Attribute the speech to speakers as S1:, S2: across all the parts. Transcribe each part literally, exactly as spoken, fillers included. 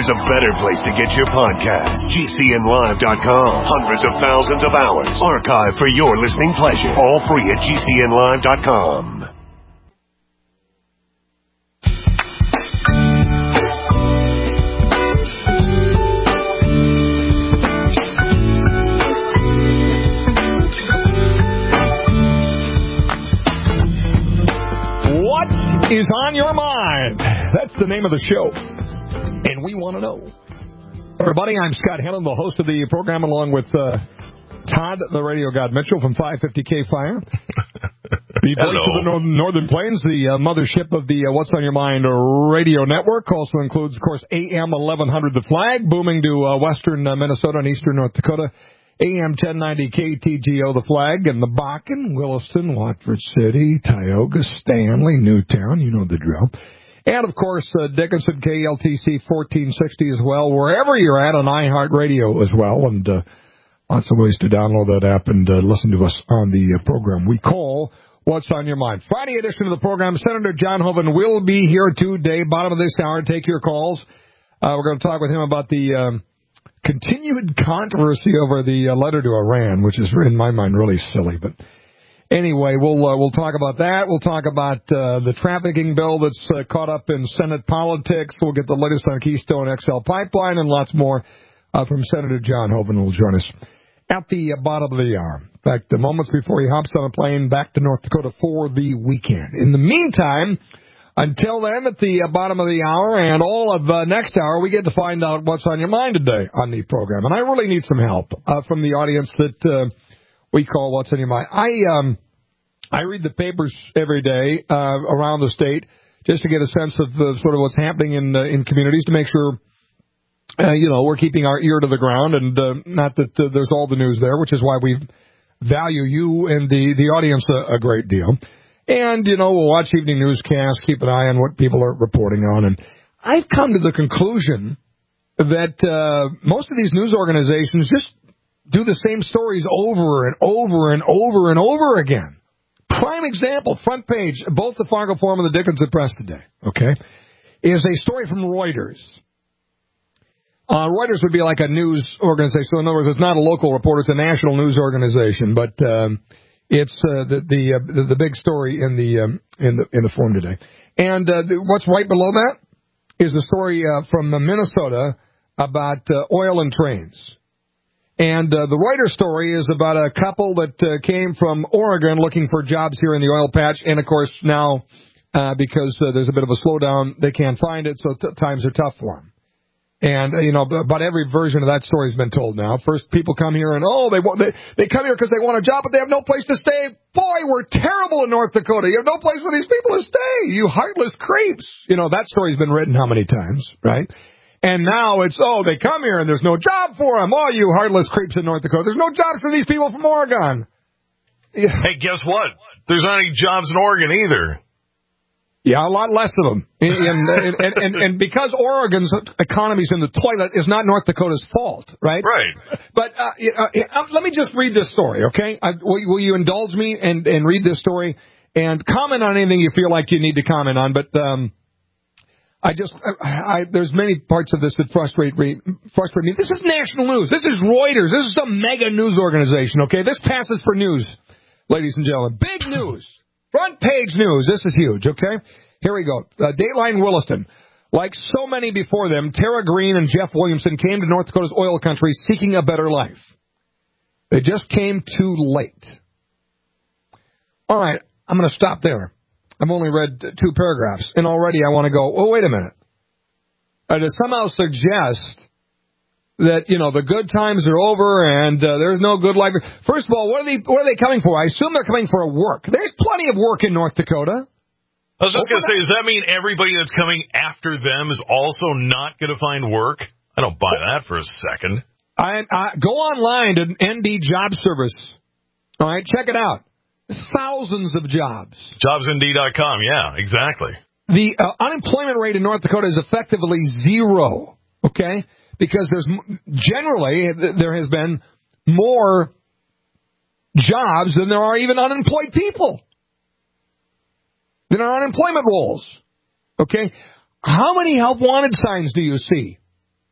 S1: there's a better place to get your podcast. G C N live dot com. Hundreds of thousands of hours archived for your listening pleasure. All free at G C N live dot com.
S2: Is on your mind. That's the name of the show. And we want to know. Everybody, I'm Scott Hennon, the host of the program, along with uh, Todd, the radio god Mitchell from five fifty K Fire. The voice of the Northern, Northern Plains, the uh, mothership of the uh, What's on Your Mind radio network. Also includes, of course, A M eleven hundred The Flag, booming to uh, western uh, Minnesota and eastern North Dakota. A M ten ninety K T G O, The Flag, and the Bakken, Williston, Watford City, Tioga, Stanley, Newtown, you know the drill. And, of course, uh, Dickinson, K L T C fourteen sixty as well, wherever you're at on iHeartRadio as well. And uh, lots of ways to download that app and uh, listen to us on the uh, program we call What's on Your Mind. Friday edition of the program, Senator John Hoeven will be here today, bottom of this hour. Take your calls. Uh, we're going to talk with him about the... Um, continued controversy over the uh, letter to Iran, which is, in my mind, really silly. But anyway, we'll uh, we'll talk about that. We'll talk about uh, the trafficking bill that's uh, caught up in Senate politics. We'll get the latest on Keystone X L Pipeline and lots more uh, from Senator John Hoeven, who will join us at the uh, bottom of the hour. In fact, the moments before he hops on a plane back to North Dakota for the weekend. In the meantime, until then, at the bottom of the hour and all of uh, next hour, we get to find out what's on your mind today on the program. And I really need some help uh, from the audience that uh, we call What's on Your Mind. I um, I read the papers every day uh, around the state just to get a sense of uh, sort of what's happening in uh, in communities to make sure, uh, you know, we're keeping our ear to the ground and uh, not that uh, there's all the news there, which is why we value you and the, the audience a, a great deal. And, you know, we'll watch evening newscasts, keep an eye on what people are reporting on. And I've come to the conclusion that uh, most of these news organizations just do the same stories over and over and over and over again. Prime example, front page, both the Fargo Forum and the Dickinson Press today, okay, is a story from Reuters. Uh, Reuters would be like a news organization. So, in other words, it's not a local reporter, it's a national news organization. But... Um, It's uh, the the, uh, the the big story in the um, in the in the forum today, and uh, the, what's right below that is the story uh, from Minnesota about uh, oil and trains, and uh, the Reuters story is about a couple that uh, came from Oregon looking for jobs here in the oil patch, and of course now uh, because uh, there's a bit of a slowdown, they can't find it, so t- times are tough for them. And, uh, you know, about every version of that story has been told now. First, people come here and, oh, they want, they, they come here because they want a job, but they have no place to stay. Boy, we're terrible in North Dakota. You have no place for these people to stay. You heartless creeps. You know, that story's been written how many times, right? And now it's, oh, they come here and there's no job for them. Oh, you heartless creeps in North Dakota. There's no jobs for these people from Oregon.
S3: Yeah. Hey, guess what? There's not any jobs in Oregon either.
S2: Yeah, a lot less of them. And, and, and, and, and because Oregon's economy's in the toilet is not North Dakota's fault, right?
S3: Right.
S2: But uh, uh, let me just read this story, okay? Uh, will, will you indulge me and, and read this story and comment on anything you feel like you need to comment on? But um, I just, I, I, there's many parts of this that frustrate me, frustrate me. This is national news. This is Reuters. This is some mega news organization, okay? This passes for news, ladies and gentlemen. Big news. Front page news. This is huge, okay? Here we go. Uh, Dateline Williston. Like so many before them, Tara Green and Jeff Williamson came to North Dakota's oil country seeking a better life. They just came too late. All right, I'm going to stop there. I've only read two paragraphs, and already I want to go, oh, wait a minute. Uh, to somehow suggest that, you know, the good times are over and uh, there's no good life. First of all, what are they what are they coming for? I assume they're coming for a work. There's plenty of work in North Dakota.
S3: I was just going to say, does that mean everybody that's coming after them is also not going to find work? I don't buy that for a second.
S2: I, I Go online to N D Job Service. All right, check it out. Thousands of jobs.
S3: jobs N D dot com, yeah, exactly.
S2: The uh, unemployment rate in North Dakota is effectively zero, okay? Because there's generally, there has been more jobs than there are even unemployed people. There are unemployment rolls. Okay? How many help wanted signs do you see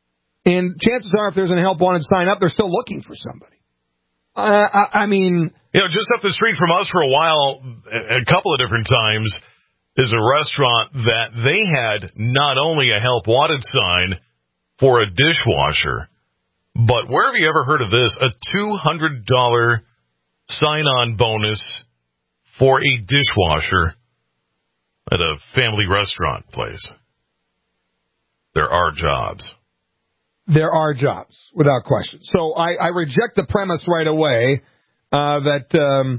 S2: And chances are, if there's a help wanted sign up, they're still looking for somebody. Uh, I, I mean...
S3: You know, just up the street from us for a while, a couple of different times, is a restaurant that they had not only a help wanted sign for a dishwasher, but where have you ever heard of this? A two hundred dollars sign-on bonus for a dishwasher at a family restaurant place. There are jobs.
S2: There are jobs, without question. So I, I reject the premise right away uh, that, um,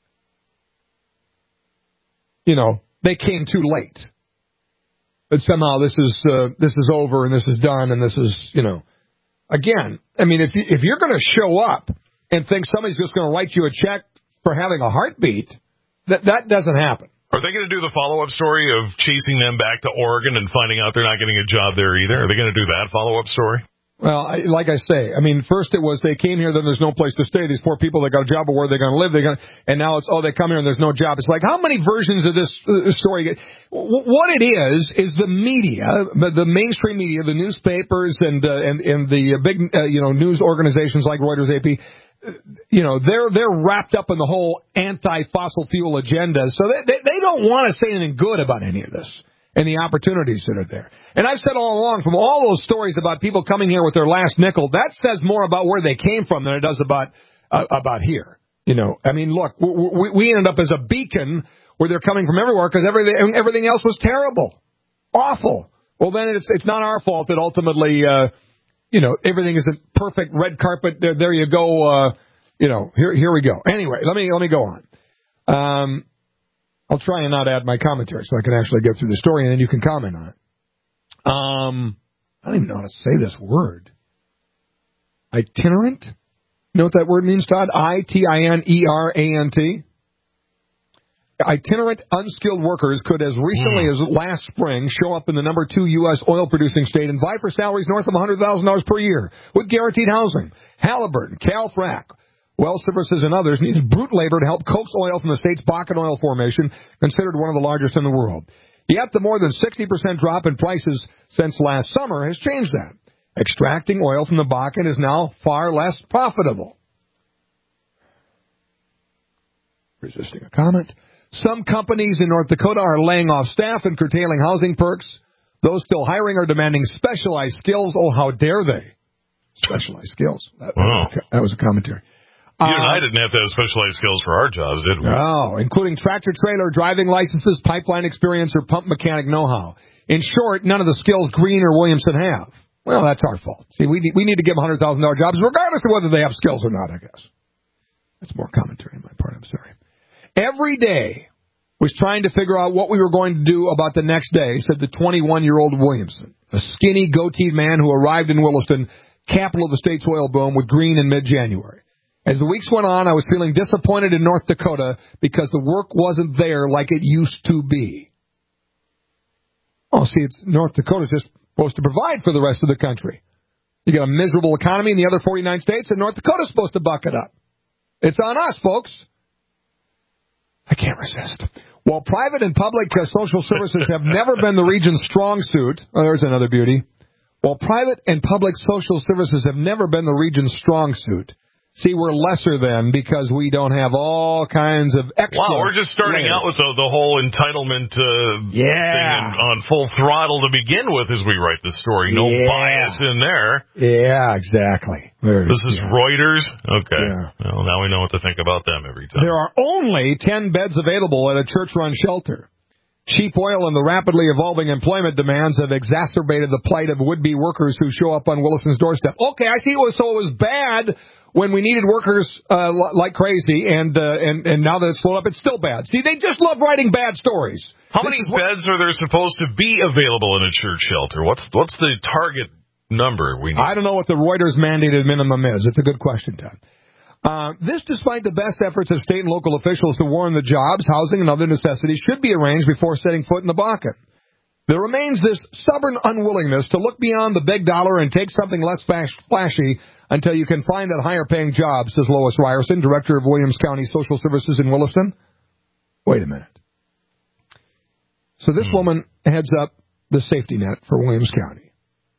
S2: you know, they came too late. That somehow this is uh, this is over and this is done and this is, you know, again, I mean, if you, if you're going to show up and think somebody's just going to write you a check for having a heartbeat, that that doesn't happen.
S3: Are they going to do the follow-up story of chasing them back to Oregon and finding out they're not getting a job there either? Are they going to do that follow-up story?
S2: Well, I, like I say, I mean, first it was they came here, then there's no place to stay. These poor people, they got a job, but where are they going to live? They're going, and now it's, oh, they come here and there's no job. It's like, how many versions of this uh, story? What it is is the media, the, the mainstream media, the newspapers, and uh, and and the big, uh, you know, news organizations like Reuters, A P. You know, they're they're wrapped up in the whole anti-fossil fuel agenda, so they they, they don't want to say anything good about any of this and the opportunities that are there. And I've said all along, from all those stories about people coming here with their last nickel, that says more about where they came from than it does about uh, about here. You know, I mean, look, we, we ended up as a beacon where they're coming from everywhere because everything everything else was terrible, awful. Well, then it's it's not our fault that ultimately, uh, you know, everything isn't perfect. Red carpet, there, there you go. Uh, you know, here here we go. Anyway, let me let me go on. Um, I'll try and not add my commentary so I can actually get through the story, and then you can comment on it. Um, I don't even know how to say this word. Itinerant? You know what that word means, Todd? I T I N E R A N T? Itinerant unskilled workers could, as recently mm. as last spring, show up in the number two U S oil-producing state and vie for salaries north of one hundred thousand dollars per year with guaranteed housing. Halliburton, Calfrac, Well Services, and others needs brute labor to help coax oil from the state's Bakken oil formation, considered one of the largest in the world. Yet the more than sixty percent drop in prices since last summer has changed that. Extracting oil from the Bakken is now far less profitable. Resisting a comment. Some companies in North Dakota are laying off staff and curtailing housing perks. Those still hiring are demanding specialized skills. Oh, how dare they? Specialized skills. That,
S3: wow.
S2: that was a commentary.
S3: You and I didn't have to have specialized skills for our jobs, did we?
S2: No, including tractor-trailer, driving licenses, pipeline experience, or pump mechanic know-how. In short, none of the skills Green or Williamson have. Well, that's our fault. See, we need, we need to give them one hundred thousand dollars jobs, regardless of whether they have skills or not, I guess. That's more commentary on my part, I'm sorry. Every day was trying to figure out what we were going to do about the next day, said the twenty-one-year-old Williamson, a skinny, goateed man who arrived in Williston, capital of the state's oil boom, with Green in mid-January. As the weeks went on, I was feeling disappointed in North Dakota because the work wasn't there like it used to be. Oh, see, it's North Dakota's just supposed to provide for the rest of the country. You got a miserable economy in the other forty-nine states, and North Dakota's supposed to buck it up. It's on us, folks. I can't resist. While private and public uh, social services have never been the region's strong suit, oh, there's another beauty. While private and public social services have never been the region's strong suit, see, we're lesser than because we don't have all kinds of extra.
S3: Wow, we're just starting
S2: layers.
S3: out with the, the whole entitlement uh,
S2: yeah.
S3: thing in, on full throttle to begin with as we write the story. No
S2: yeah.
S3: bias in there.
S2: Yeah, exactly. There
S3: this is
S2: yeah.
S3: Reuters? Okay.
S2: Yeah.
S3: Well, now we know what to think about them every time.
S2: There are only ten beds available at a church-run shelter. Cheap oil and the rapidly evolving employment demands have exacerbated the plight of would-be workers who show up on Williston's doorstep. Okay, I see. So it was bad when we needed workers uh, like crazy, and uh, and and now that it's slowed up, it's still bad. See, they just love writing bad stories.
S3: How
S2: this
S3: many
S2: what,
S3: beds are there supposed to be available in a church shelter? What's what's the target number we need?
S2: I don't know what the Reuters mandated minimum is. It's a good question, Todd. Uh, this despite the best efforts of state and local officials to warn the jobs, housing, and other necessities should be arranged before setting foot in the Bakken. There remains this stubborn unwillingness to look beyond the big dollar and take something less flashy until you can find that higher-paying job, says Lois Ryerson, director of Williams County Social Services in Williston. Wait a minute. So this hmm. woman heads up the safety net for Williams County.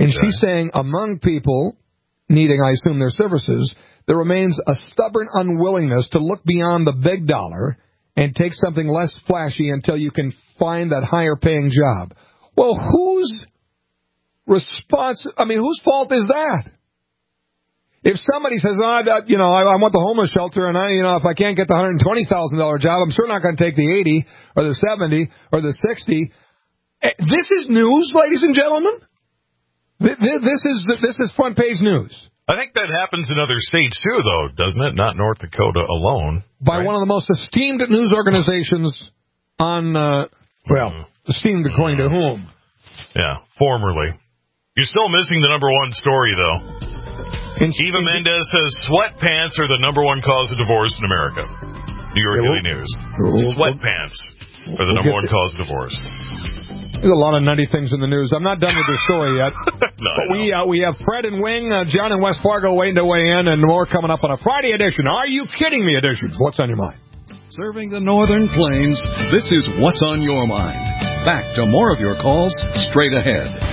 S2: And
S3: okay.
S2: she's saying among people needing, I assume, their services, there remains a stubborn unwillingness to look beyond the big dollar and take something less flashy until you can find that higher-paying job. Well, whose response, I mean, whose fault is that? If somebody says, oh, I, you know, I, I want the homeless shelter, and I, you know, if I can't get the one hundred twenty thousand dollars job, I'm sure not going to take the eighty or the seventy or the sixty. This is news, ladies and gentlemen. This is this is front page news.
S3: I think that happens in other states too, though, doesn't it? Not North Dakota alone.
S2: By
S3: right?
S2: one of the most esteemed news organizations on, uh, well, mm. esteemed according to whom?
S3: Yeah, formerly. You're still missing the number one story, though. In, Eva in, Mendes says sweatpants are the number one cause of divorce in America. New York Daily News. We'll, sweatpants are the we'll number one cause of divorce.
S2: There's a lot of nutty things in the news. I'm not done with this story yet.
S3: no,
S2: but we uh, we have Fred and Wing, uh, John in West Fargo waiting to weigh in, and more coming up on a Friday edition. Are you kidding me edition? What's on your mind?
S4: Serving the Northern Plains, this is What's on Your Mind. Back to more of your calls straight ahead.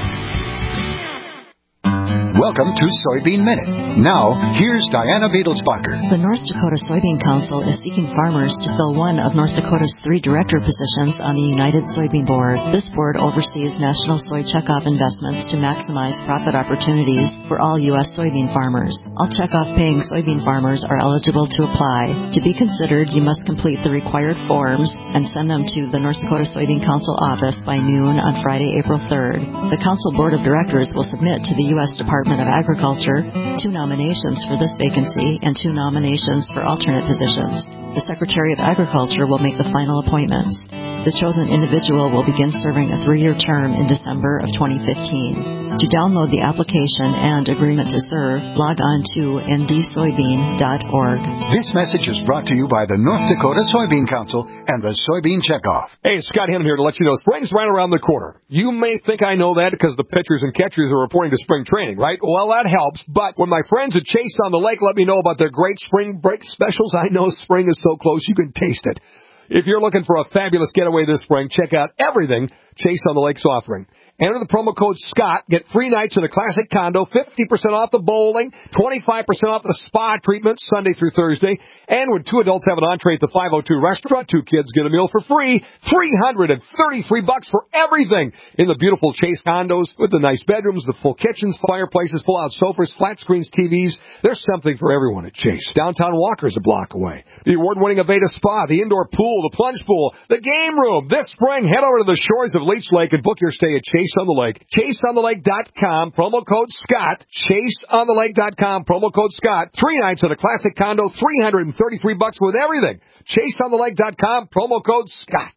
S5: Welcome to Soybean Minute. Now, here's Diana Beadlesbacher.
S6: The North Dakota Soybean Council is seeking farmers to fill one of North Dakota's three director positions on the United Soybean Board. This board oversees national soy checkoff investments to maximize profit opportunities for all U S soybean farmers. All checkoff paying soybean farmers are eligible to apply. To be considered, you must complete the required forms and send them to the North Dakota Soybean Council office by noon on Friday, April third. The Council Board of Directors will submit to the U S Department of Agriculture two nominations for this vacancy and two nominations for alternate positions. The Secretary of Agriculture will make the final appointments. The chosen individual will begin serving a three-year term in December of twenty fifteen. To download the application and agreement to serve, log on to n d soybean dot org.
S5: This message is brought to you by the North Dakota Soybean Council and the Soybean Checkoff.
S2: Hey, Scott Hannon here to let you know spring's right around the corner. You may think I know that because the pitchers and catchers are reporting to spring training, right? Well, that helps, but when my friends at Chase on the Lake let me know about their great spring break specials, I know spring is so close you can taste it. If you're looking for a fabulous getaway this spring, check out everything Chase on the Lake's offering. Enter the promo code SCOTT, get free nights in a classic condo, fifty percent off the bowling, twenty-five percent off the spa treatments Sunday through Thursday, and when two adults have an entree at the five oh two restaurant, two kids get a meal for free, three hundred thirty-three bucks for everything in the beautiful Chase condos with the nice bedrooms, the full kitchens, fireplaces, full-out sofas, flat screens, T Vs. There's something for everyone at Chase. Downtown Walker's a block away. The award-winning Aveda Spa, the indoor pool, the plunge pool, the game room. This spring, head over to the shores of Leech Lake and book your stay at Chase on the Lake. Chase on the Lake dot com, promo code Scott. Chase on the Lake dot com, promo code Scott. Three nights at a classic condo, three hundred thirty-three bucks with everything. Chase on the Lake dot com, promo code Scott.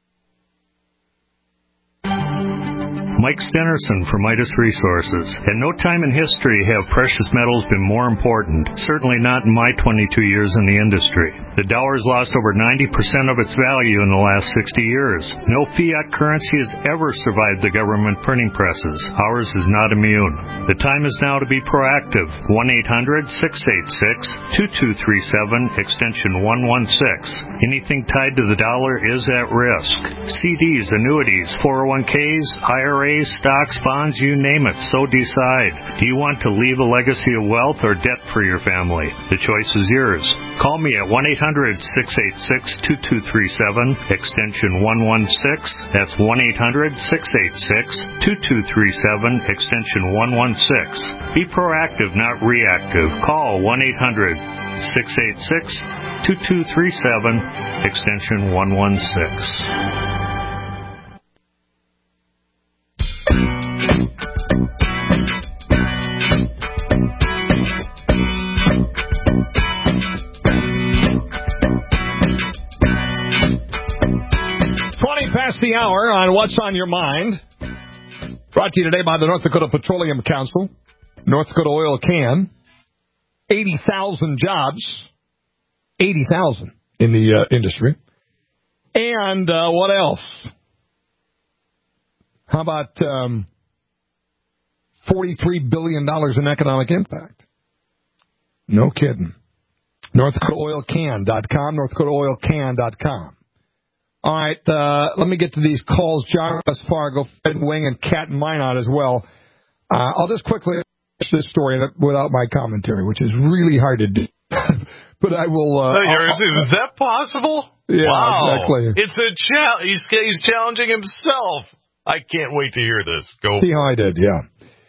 S7: Mike Stenerson from Midas Resources. At no time in history have precious metals been more important, certainly not in my twenty-two years in the industry. The dollar's lost over ninety percent of its value in the last sixty years. No fiat currency has ever survived the government printing presses. Ours is not immune. The time is now to be proactive. one eight hundred six eight six two two three seven, extension one one six. Anything tied to the dollar is at risk. C Ds, annuities, four oh one Ks, I R As, stocks, bonds, you name it, so decide. Do you want to leave a legacy of wealth or debt for your family? The choice is yours. Call me at one eight hundred six eight six two two three seven, extension one one six. That's one eight hundred six eight six two two three seven, extension one one six. Be proactive, not reactive. Call one eight hundred six eight six two two three seven, extension one one six.
S2: Past the hour on What's on Your Mind. Brought to you today by the North Dakota Petroleum Council. North Dakota Oil Can. eighty thousand jobs. eighty thousand in the uh, industry. And uh, what else? How about um, forty-three billion dollars in economic impact? No kidding. North Dakota Oil Can dot com. North Dakota Oil Can dot com. All right, uh, let me get to these calls. John West Fargo, Fred Wing, and Cat and Minot as well. Uh, I'll just quickly finish this story without my commentary, which is really hard to do. But I will. Uh,
S3: is that possible?
S2: Yeah,
S3: wow.
S2: exactly.
S3: It's a challenge. He's, he's challenging himself. I can't wait to hear this. Go.
S2: See how I did, yeah.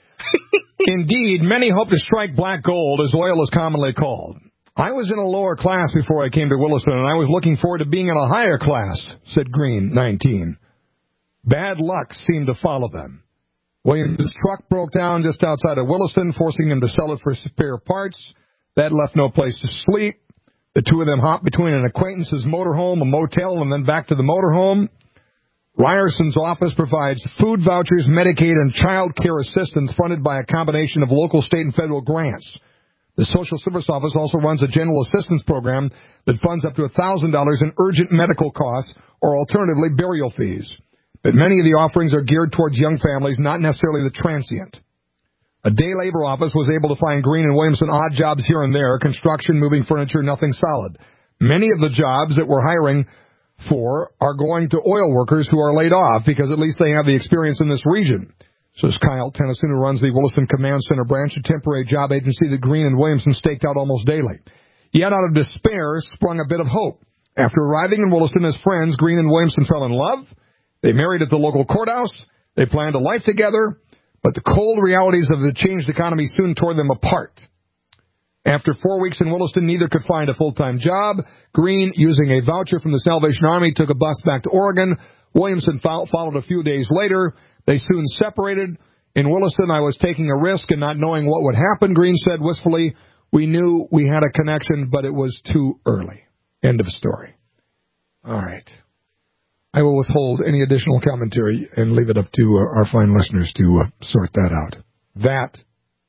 S2: Indeed, many hope to strike black gold, as oil is commonly called. I was in a lower class before I came to Williston, and I was looking forward to being in a higher class, said Green, nineteen. Bad luck seemed to follow them. Williams' truck broke down just outside of Williston, forcing him to sell it for spare parts. That left no place to sleep. The two of them hopped between an acquaintance's motorhome, a motel, and then back to the motorhome. Ryerson's office provides food vouchers, Medicaid, and child care assistance funded by a combination of local, state, and federal grants. The Social Service Office also runs a general assistance program that funds up to one thousand dollars in urgent medical costs or alternatively burial fees. But many of the offerings are geared towards young families, not necessarily the transient. A day labor office was able to find Green and Williamson odd jobs here and there, construction, moving furniture, nothing solid. Many of the jobs that we're hiring for are going to oil workers who are laid off because at least they have the experience in this region, says Kyle Tennyson, who runs the Williston Command Center branch, a temporary job agency that Green and Williamson staked out almost daily. Yet out of despair sprung a bit of hope. After arriving in Williston as friends, Green and Williamson fell in love. They married at the local courthouse. They planned a life together. But the cold realities of the changed economy soon tore them apart. After four weeks in Williston, neither could find a full-time job. Green, using a voucher from the Salvation Army, took a bus back to Oregon. Williamson followed a few days later. They soon separated. In Williston, I was taking a risk and not knowing what would happen, Green said wistfully. We knew we had a connection, but it was too early. End of story. All right. I will withhold any additional commentary and leave it up to uh, our fine listeners to uh, sort that out. That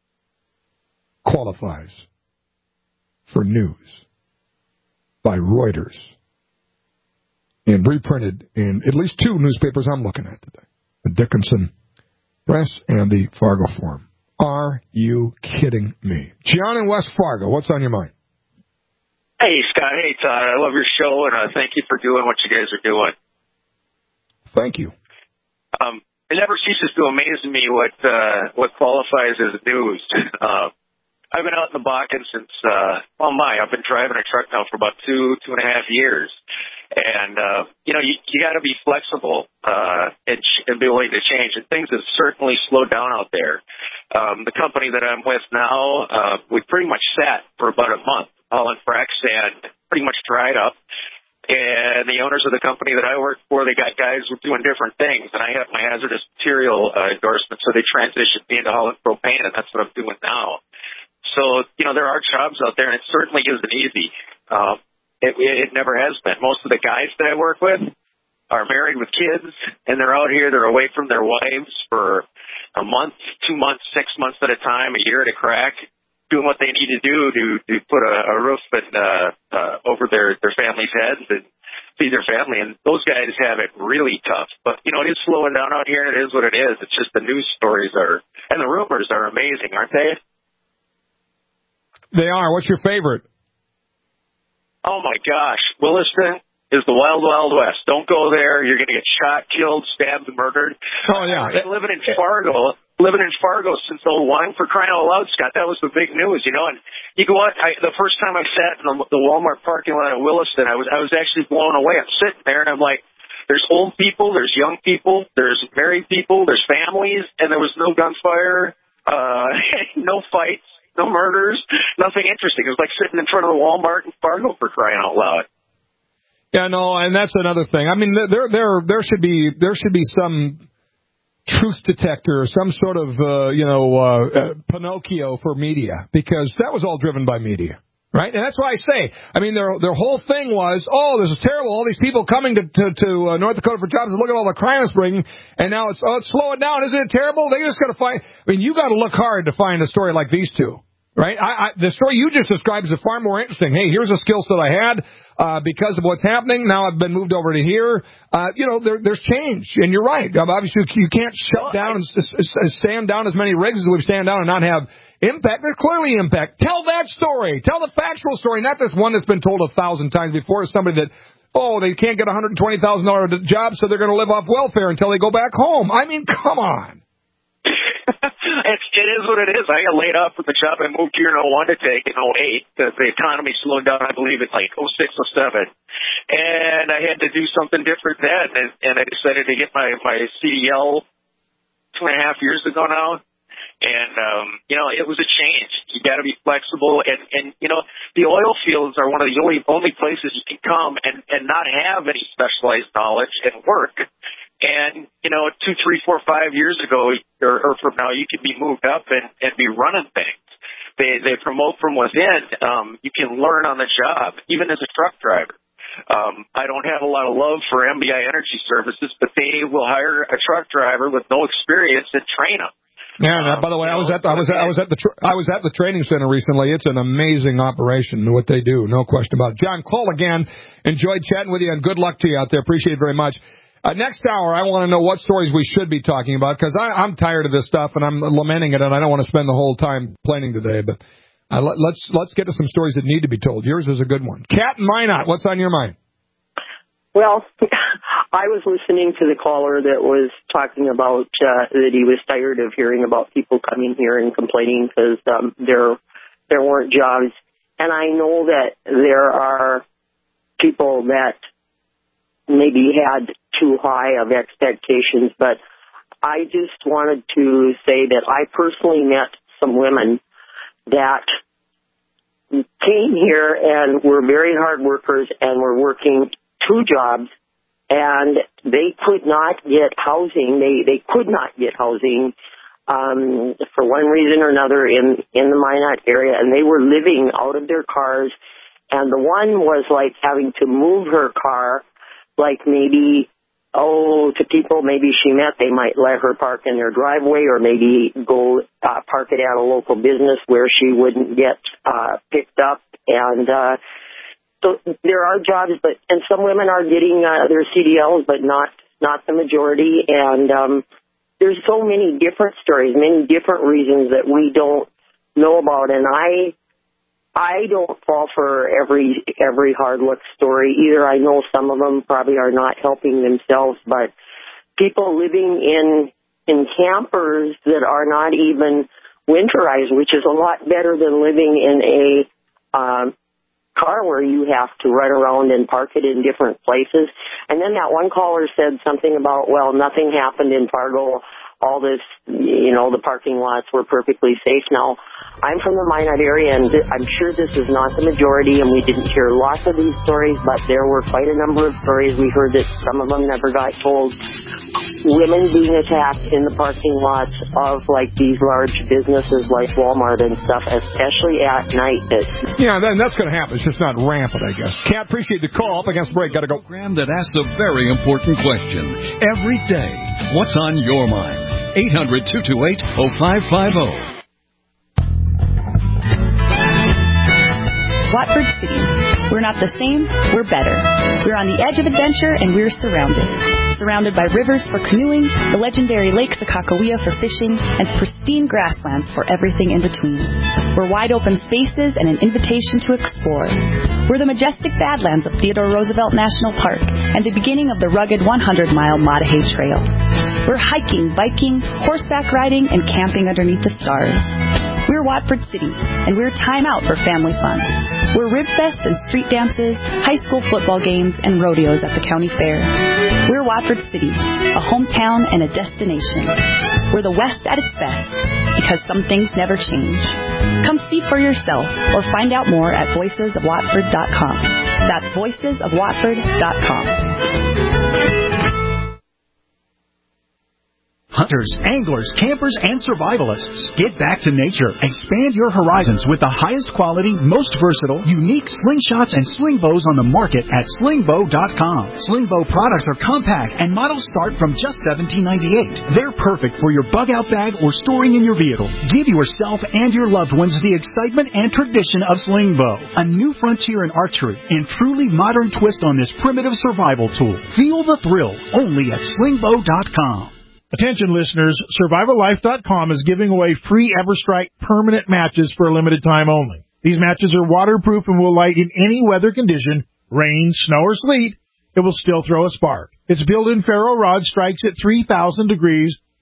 S2: qualifies for news by Reuters and reprinted in at least two newspapers I'm looking at today, the Dickinson Press and the Fargo Forum. Are you kidding me? John in West Fargo, what's on your mind?
S8: Hey, Scott. Hey, Todd. I love your show, and uh, thank you for doing what you guys are doing.
S2: Thank you.
S8: Um, it never ceases to amaze me what uh, what qualifies as news. Uh, I've been out in the Bakken since, uh, well, my, I've been driving a truck now for about two, two and a half years. And, uh, you know, you, you got to be flexible uh, and, ch- and be willing to change. And things have certainly slowed down out there. Um, the company that I'm with now, uh, we pretty much sat for about a month. Hauling frac sand pretty much dried up. And the owners of the company that I work for, they got guys who were doing different things. And I have my hazardous material uh, endorsement, so they transitioned me into hauling propane, and that's what I'm doing now. So, you know, there are jobs out there, and it certainly isn't easy. Uh, it, it never has been. Most of the guys that I work with are married with kids, and they're out here. They're away from their wives for a month, two months, six months at a time, a year at a crack, doing what they need to do to, to put a, a roof and, uh, uh, over their, their family's heads and feed their family. And those guys have it really tough. But, you know, it is slowing down out here, and it is what it is. It's just the news stories are, and the rumors are amazing, aren't they?
S2: They are. What's your favorite?
S8: Oh, my gosh. Williston is the wild, wild west. Don't go there. You're going to get shot, killed, stabbed, murdered.
S2: Oh, yeah.
S8: I've been living in Fargo. Living in Fargo since oh one, for crying out loud, Scott. That was the big news, you know. And you go out. I, the first time I sat in the, the Walmart parking lot in Williston, I was I was actually blown away. I'm sitting there and I'm like, there's old people, there's young people, there's married people, there's families, and there was no gunfire, uh, no fights, no murders, nothing interesting. It was like sitting in front of the Walmart in Fargo, for crying out loud.
S2: Yeah, no, and that's another thing. I mean, there there there should be there should be some truth detector or some sort of, uh, you know, uh, uh, Pinocchio for media, because that was all driven by media, right? And that's why I say, I mean, their their whole thing was, oh, this is terrible, all these people coming to to, to uh, North Dakota for jobs, and look at all the crime it's bringing, and now it's, oh, it's slowing down, isn't it terrible? They just got to find, I mean, you got to look hard to find a story like these two. Right? I, I, the story you just described is far more interesting. Hey, here's a skill set I had uh, because of what's happening. Now I've been moved over to here. Uh, you know, there, there's change. And you're right. Obviously, you can't shut down and stand down as many rigs as we've stand down and not have impact. There's clearly impact. Tell that story. Tell the factual story, not this one that's been told a thousand times before. It's somebody that, oh, they can't get a one hundred twenty thousand dollars job, so they're going to live off welfare until they go back home. I mean, come on.
S8: it's, it is what it is. I got laid off from the job I moved here in oh one to take in oh eight. The, the economy slowed down, I believe, in like oh six, oh seven. And I had to do something different then. And, and I decided to get my, my C D L two and a half years ago now. And, um, you know, it was a change. You got to be flexible. And, and, you know, the oil fields are one of the only, only places you can come and, and not have any specialized knowledge and work. And, you know, two, three, four, five years ago or, or from now, you can be moved up and, and be running things. They, they promote from within. Um, you can learn on the job, even as a truck driver. Um, I don't have a lot of love for M B I Energy Services, but they will hire a truck driver with no experience and train them.
S2: Yeah, um, by the way, I was at the, I was I was at the tra- I was at the training center recently. It's an amazing operation what they do, no question about it. John, call again. Enjoyed chatting with you, and good luck to you out there. Appreciate it very much. Uh, next hour, I want to know what stories we should be talking about because I'm tired of this stuff and I'm lamenting it, and I don't want to spend the whole time complaining today. But uh, let, let's let's get to some stories that need to be told. Yours is a good one. Kat Minot, what's on your mind?
S9: Well, I was listening to the caller that was talking about uh, that he was tired of hearing about people coming here and complaining because um, there there weren't jobs. And I know that there are people that maybe had too high of expectations, but I just wanted to say that I personally met some women that came here and were very hard workers and were working two jobs, and they could not get housing. They they could not get housing um, for one reason or another in, in the Minot area, and they were living out of their cars. And the one was like having to move her car, like maybe, oh, to people maybe she met, they might let her park in their driveway or maybe go uh, park it at a local business where she wouldn't get uh, picked up. And uh So there are jobs, but and some women are getting uh, their C D Ls, but not not the majority. And um, there's so many different stories, many different reasons that we don't know about. And I I don't fall for every every hard luck story either. I know some of them probably are not helping themselves, but people living in in campers that are not even winterized, which is a lot better than living in a um, car where you have to run around and park it in different places. And then that one caller said something about, well, nothing happened in Fargo. All this, you know, the parking lots were perfectly safe. Now, I'm from the Minot area, and th- I'm sure this is not the majority, and we didn't hear lots of these stories, but there were quite a number of stories. We heard that some of them never got told. Women being attacked in the parking lots of, like, these large businesses like Walmart and stuff, especially at night.
S2: Yeah, then that's going to happen. It's just not rampant, I guess. Kat, appreciate the call. Up against break. Got to go.
S4: Program that asks a very important question every day. What's on your mind? eight hundred, two two eight, oh five five oh.
S10: Watford City. We're not the same, we're better. We're on the edge of adventure, and we're surrounded. Surrounded by rivers for canoeing, the legendary Lake Sakakawea for fishing, and pristine grasslands for everything in between. We're wide open spaces and an invitation to explore. We're the majestic Badlands of Theodore Roosevelt National Park and the beginning of the rugged one hundred mile Maatahay Trail. We're hiking, biking, horseback riding, and camping underneath the stars. We're Watford City, and we're time out for family fun. We're Ribfest and street dances, high school football games, and rodeos at the county fair. We're Watford City, a hometown and a destination. We're the West at its best, because some things never change. Come see for yourself, or find out more at voices of watford dot com. That's voices of watford dot com.
S11: Hunters, anglers, campers, and survivalists. Get back to nature. Expand your horizons with the highest quality, most versatile, unique slingshots and sling bows on the market at sling bow dot com. Sling bow products are compact and models start from just seventeen ninety-eight. They're perfect for your bug-out bag or storing in your vehicle. Give yourself and your loved ones the excitement and tradition of sling bow. A new frontier in archery and truly modern twist on this primitive survival tool. Feel the thrill only at sling bow dot com.
S12: Attention listeners, survival life dot com is giving away free EverStrike permanent matches for a limited time only. These matches are waterproof and will light in any weather condition, rain, snow, or sleet. It will still throw a spark. Its built-in ferro rod strikes at three thousand degrees,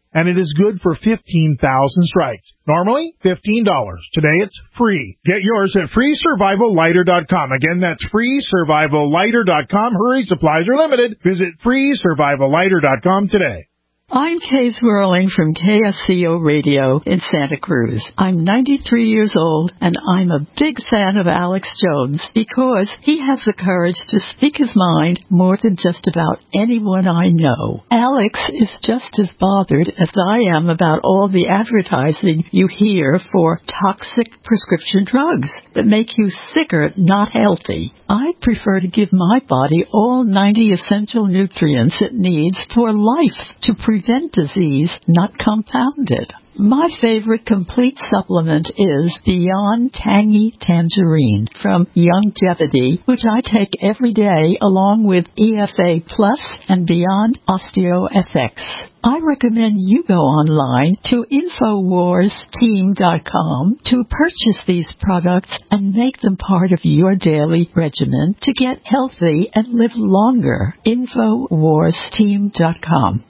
S12: and it is good for fifteen thousand strikes. Normally, fifteen dollars. Today, it's free. Get yours at free survival lighter dot com. Again, that's free survival lighter dot com. Hurry, supplies are limited. Visit free survival lighter dot com today.
S13: I'm Kay Swirling from K S C O Radio in Santa Cruz. I'm ninety-three years old, and I'm a big fan of Alex Jones because he has the courage to speak his mind more than just about anyone I know. Alex is just as bothered as I am about all the advertising you hear for toxic prescription drugs that make you sicker, not healthy. I prefer to give my body all ninety essential nutrients it needs for life to prevent disease, not compound it. My favorite complete supplement is Beyond Tangy Tangerine from Youngevity, which I take every day along with E F A Plus and Beyond OsteoFX. I recommend you go online to infowars team dot com to purchase these products and make them part of your daily regimen to get healthy and live longer. infowars team dot com.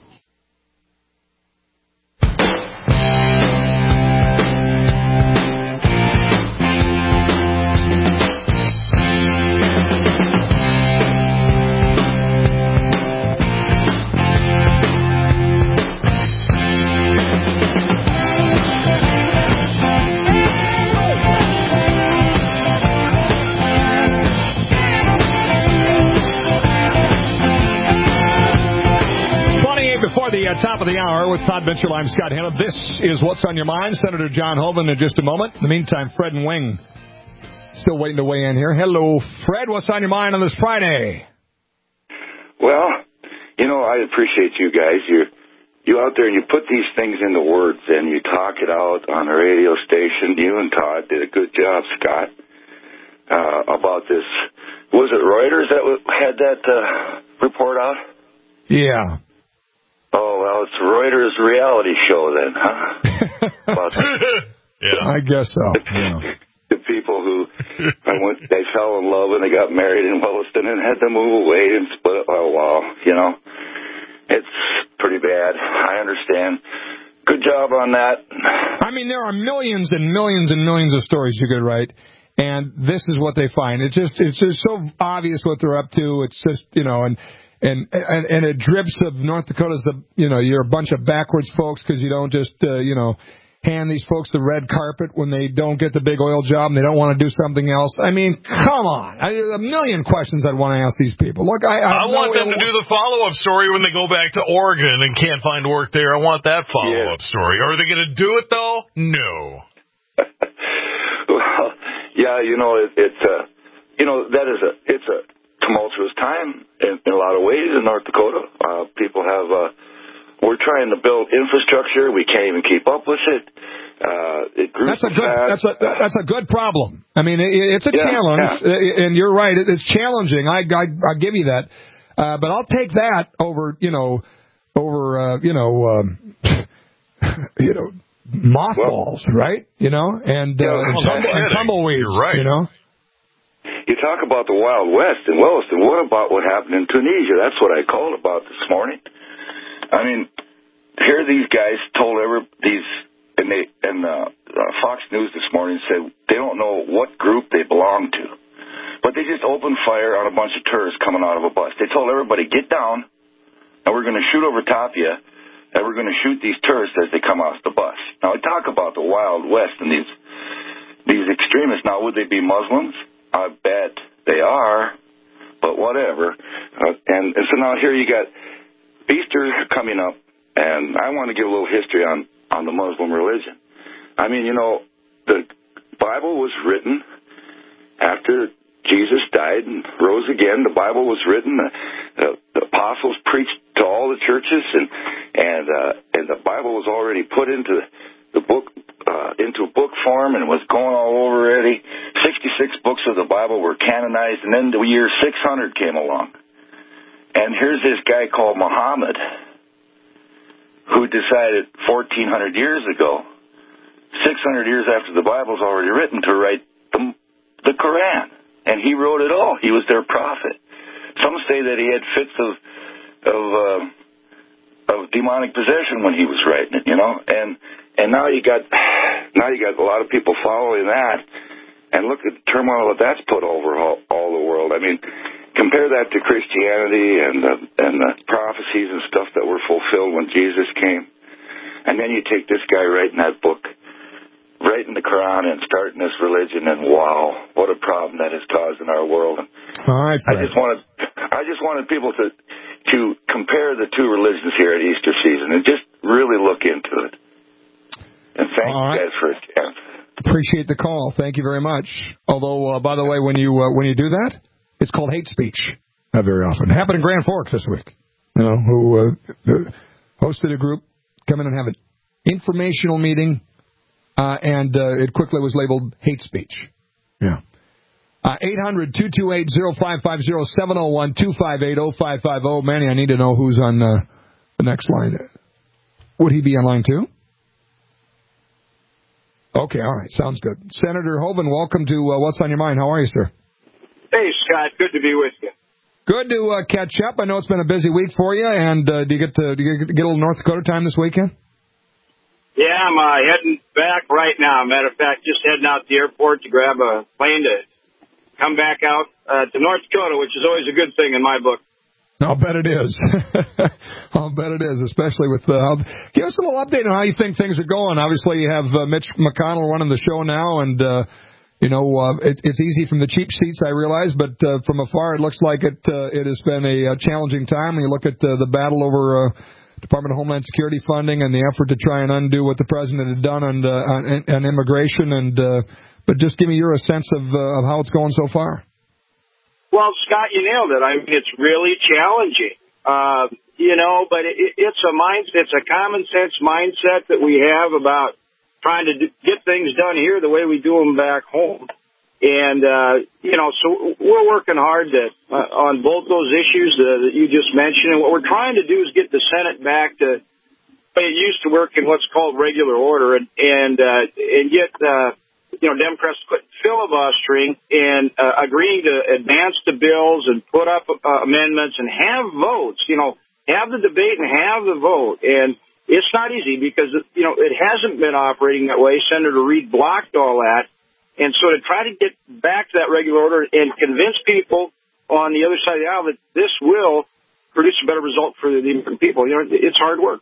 S2: Before the uh, top of the hour with Todd Mitchell, I'm Scott Hanna. This is What's on Your Mind. Senator John Hoeven in just a moment. In the meantime, Fred and Wing still waiting to weigh in here. Hello, Fred. What's on your mind on this Friday?
S14: Well, you know, I appreciate you guys. You you out there and you put these things into words and you talk it out on the radio station. You and Todd did a good job, Scott, uh, about this. Was it Reuters that had that uh, report out?
S2: Yeah.
S14: Oh, well, it's Reuters reality show then, huh? About
S2: yeah. I guess so. Yeah.
S14: The people who I went, they fell in love and they got married in Williston and had to move away and split. Oh, wow, you know, it's pretty bad. I understand. Good job on that.
S2: I mean, there are millions and millions and millions of stories you could write, and this is what they find. It's just, it's just so obvious what they're up to. It's just, you know, and. And, and and it drips of North Dakota's the you know you're a bunch of backwards folks because you don't just uh, you know hand these folks the red carpet when they don't get the big oil job and they don't want to do something else. I mean, come on, I, a million questions I'd want to ask these people. Look, I I,
S3: I want no, them to do the follow up story when they go back to Oregon and can't find work there. I want that follow up yeah. story. Are they going to do it though? No.
S14: Well, yeah, you know it, it's uh, you know that is a it's a. tumultuous time in, in a lot of ways in North Dakota. Uh, people have, uh, we're trying to build infrastructure. We can't even keep up with it. Uh, it grew
S2: that's a good,
S14: fast.
S2: that's a, that's a good problem. I mean, it, it's a
S14: yeah,
S2: challenge,
S14: yeah.
S2: and you're right. It, it's challenging. I, I, I'll give you that. Uh, but I'll take that over, you know, over, uh, you know, um, you know, mothballs, well, right? You know, and, uh,
S14: yeah,
S2: and, tumble, and tumbleweeds,
S3: you're right.
S2: you know.
S14: You talk about the Wild West in Williston. What about what happened in Tunisia? That's what I called about this morning. I mean, here these guys told every these, and they and uh, uh, Fox News this morning said they don't know what group they belong to, but they just opened fire on a bunch of tourists coming out of a bus. They told everybody, get down, and we're going to shoot over top of you, and we're going to shoot these tourists as they come off the bus. Now, I talk about the Wild West and these these extremists. Now, would they be Muslims? I bet they are, but whatever. Uh, and, and so now here you got Easter coming up, and I want to give a little history on, on the Muslim religion. I mean, you know, the Bible was written after Jesus died and rose again. The Bible was written. The, the, the apostles preached to all the churches, and and uh, and the Bible was already put into the book. Uh, into book form and was going all over already. sixty-six books of the Bible were canonized, and then the year six hundred came along. And here's this guy called Muhammad who decided fourteen hundred years ago, six hundred years after the Bible's already written, to write the, the Quran. And he wrote it all. He was their prophet. Some say that he had fits of, of uh, of demonic possession when he was writing it, you know, and and now you got now you got a lot of people following that, and look at the turmoil that that's put over all, all the world. I mean, compare that to Christianity and the, and the prophecies and stuff that were fulfilled when Jesus came, and then you take this guy writing that book, writing the Quran and starting this religion, and wow, what a problem that has caused in our world. And
S2: all right,
S14: I just wanted I just wanted people to. to compare the two religions here at Easter season and just really look into it. And thank All you right. guys for a chance.
S2: Appreciate the call. Thank you very much. Although, uh, by the way, when you uh, when you do that, it's called hate speech. Not very often. It happened in Grand Forks this week. You know, who uh, hosted a group, come in and have an informational meeting, uh, and uh, it quickly was labeled hate speech. Yeah. Uh, eight hundred, two two eight, oh five five oh, seven oh one, two five eight, oh five five oh. Manny, I need to know who's on uh, the next line. Would he be on line two? Okay, all right. Sounds good. Senator Hoeven, welcome to uh, What's on Your Mind. How are you, sir?
S15: Hey, Scott. Good to be with you.
S2: Good to uh, catch up. I know it's been a busy week for you. And uh, do you get to do you get a little North Dakota time this weekend?
S15: Yeah, I'm uh, heading back right now. Matter of fact, just heading out to the airport to grab a plane to come back out uh, to North Dakota, which is always a good thing in my book.
S2: I'll bet it is. I'll bet it is, especially with the... Uh, give us a little update on how you think things are going. Obviously, you have uh, Mitch McConnell running the show now, and, uh, you know, uh, it, it's easy from the cheap seats, I realize, but uh, from afar it looks like it uh, it has been a, a challenging time. When you look at uh, the battle over uh, Department of Homeland Security funding and the effort to try and undo what the president has done on, uh, on, on immigration, and... Uh, But just give me your sense of, uh, of how it's going so far.
S15: Well, Scott, you nailed it. I mean, it's really challenging, uh, you know, but it, it's a mind, it's a common sense mindset that we have about trying to do, get things done here the way we do them back home. And, uh, you know, so we're working hard to, uh, on both those issues uh, that you just mentioned. And what we're trying to do is get the Senate back to the way it used to work in what's called regular order, and, and, uh, and get, uh, you know, Democrats quit filibustering and uh, agreeing to advance the bills and put up uh, amendments and have votes, you know, have the debate and have the vote. And it's not easy because, you know, it hasn't been operating that way. Senator Reid blocked all that. And so to try to get back to that regular order and convince people on the other side of the aisle that this will produce a better result for the American people, you know, it's hard work.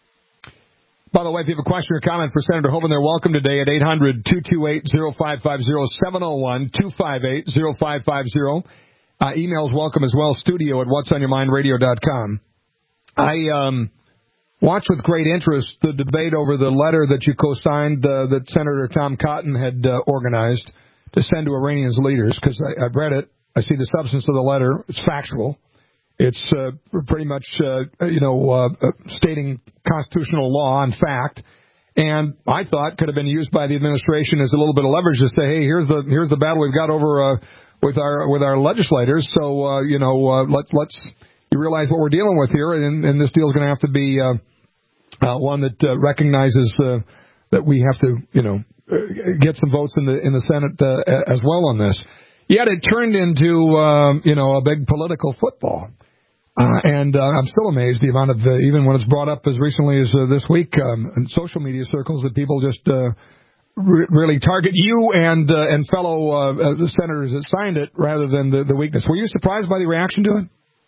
S2: By the way, if you have a question or comment for Senator Hoeven, they're welcome today at eight hundred, two two eight, oh five five oh, seven oh one, two five eight, oh five five oh. Uh, emails welcome as well, studio at whats on your mind radio dot com. I um, watched with great interest the debate over the letter that you co-signed uh, that Senator Tom Cotton had uh, organized to send to Iranian's leaders, because I've read it. I see the substance of the letter. It's factual. It's uh, pretty much, uh, you know, uh, stating constitutional law and fact, and I thought could have been used by the administration as a little bit of leverage to say, hey, here's the here's the battle we've got over uh, with our with our legislators. So uh, you know, uh, let's let's you realize what we're dealing with here, and, and this deal is going to have to be uh, uh, one that uh, recognizes uh, that we have to, you know, get some votes in the in the Senate uh, as well on this. Yet it turned into um, you know a big political football. Uh, and uh, I'm still amazed the amount of, uh, even when it's brought up as recently as uh, this week um, in social media circles, that people just uh, re- really target you and uh, and fellow uh, uh, senators that signed it rather than the, the weakness. Were you surprised by the reaction to it?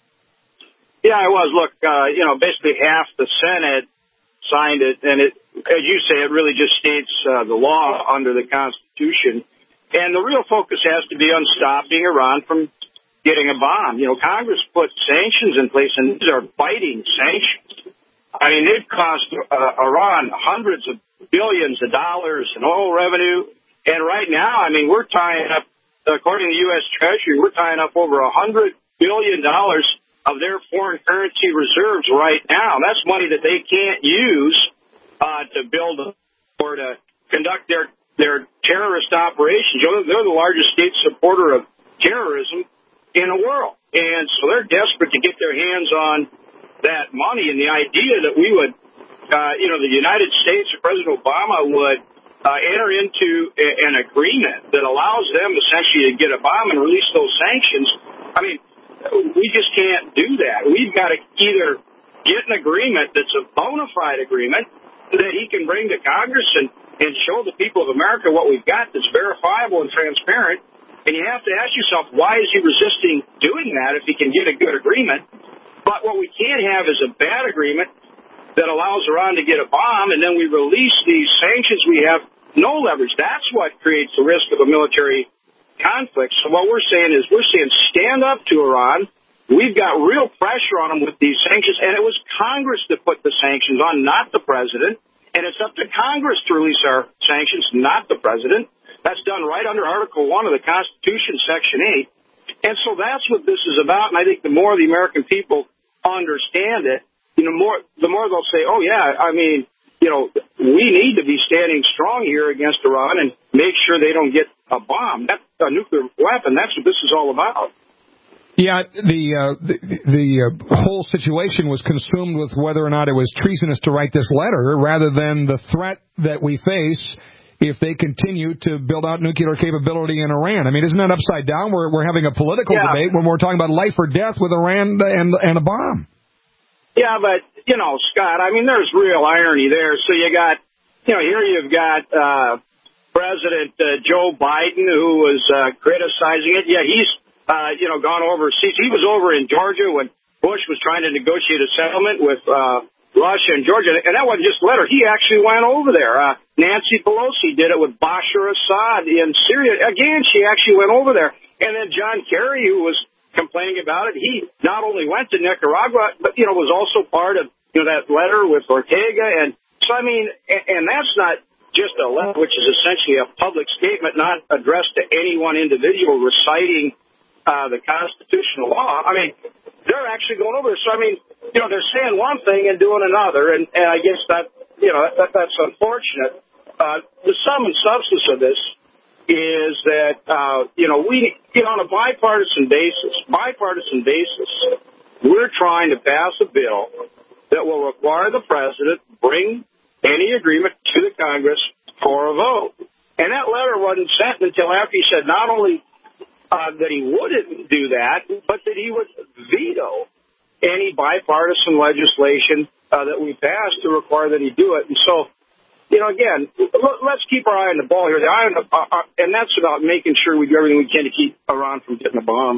S15: Yeah, I was. Look, uh, you know, basically half the Senate signed it, and it, as you say, it really just states uh, the law under the Constitution. And the real focus has to be on stopping Iran from getting a bomb. You know, Congress put sanctions in place, and these are biting sanctions. I mean, they've cost uh, Iran hundreds of billions of dollars in oil revenue. And right now, I mean, we're tying up, according to the U S Treasury, we're tying up over one hundred billion dollars of their foreign currency reserves right now. That's money that they can't use uh, to build or to conduct their, their terrorist operations. You know, they're the largest state supporter of terrorism in the world. And so they're desperate to get their hands on that money. And the idea that we would, uh, you know, the United States or President Obama would uh, enter into a, an agreement that allows them essentially to get a bomb and release those sanctions, I mean, we just can't do that. We've got to either get an agreement that's a bona fide agreement that he can bring to Congress and, and show the people of America what we've got that's verifiable and transparent. And you have to ask yourself, why is he resisting doing that if he can get a good agreement? But what we can't have is a bad agreement that allows Iran to get a bomb, and then we release these sanctions. We have no leverage. That's what creates the risk of a military conflict. So what we're saying is we're saying stand up to Iran. We've got real pressure on them with these sanctions, and it was Congress that put the sanctions on, not the president. And it's up to Congress to release our sanctions, not the president. That's done right under Article one of the Constitution, Section eight. And so that's what this is about, and I think the more the American people understand it, you know, more the more they'll say, oh, yeah, I mean, you know, we need to be standing strong here against Iran and make sure they don't get a bomb, that's a nuclear weapon. That's what this is all about.
S2: Yeah, the uh, the, the uh, whole situation was consumed with whether or not it was treasonous to write this letter rather than the threat that we face if they continue to build out nuclear capability in Iran. I mean, isn't that upside down? We're, we're having a political
S15: yeah.
S2: debate when we're talking about life or death with Iran and, and a bomb.
S15: Yeah, but, you know, Scott, I mean, there's real irony there. So you got, you know, here you've got uh, President uh, Joe Biden who was uh, criticizing it. Yeah, he's Uh, you know, gone overseas. He was over in Georgia when Bush was trying to negotiate a settlement with uh, Russia and Georgia. And that wasn't just a letter. He actually went over there. Uh, Nancy Pelosi did it with Bashar Assad in Syria. Again, she actually went over there. And then John Kerry, who was complaining about it, he not only went to Nicaragua, but, you know, was also part of, you know, that letter with Ortega. And so, I mean, and, and that's not just a letter, which is essentially a public statement not addressed to any one individual reciting Uh, the constitutional law. I mean, they're actually going over. So, I mean, you know, they're saying one thing and doing another, and, and I guess that, you know, that, that's unfortunate. Uh, the sum and substance of this is that, uh, you know, we, you know, on a bipartisan basis, bipartisan basis, we're trying to pass a bill that will require the president to bring any agreement to the Congress for a vote. And that letter wasn't sent until after he said not only Uh, that he wouldn't do that, but that he would veto any bipartisan legislation uh, that we pass to require that he do it. And so, you know, again, l- let's keep our eye on the ball here. The eye on the, uh, uh, and that's about making sure we do everything we can to keep Iran from getting a bomb.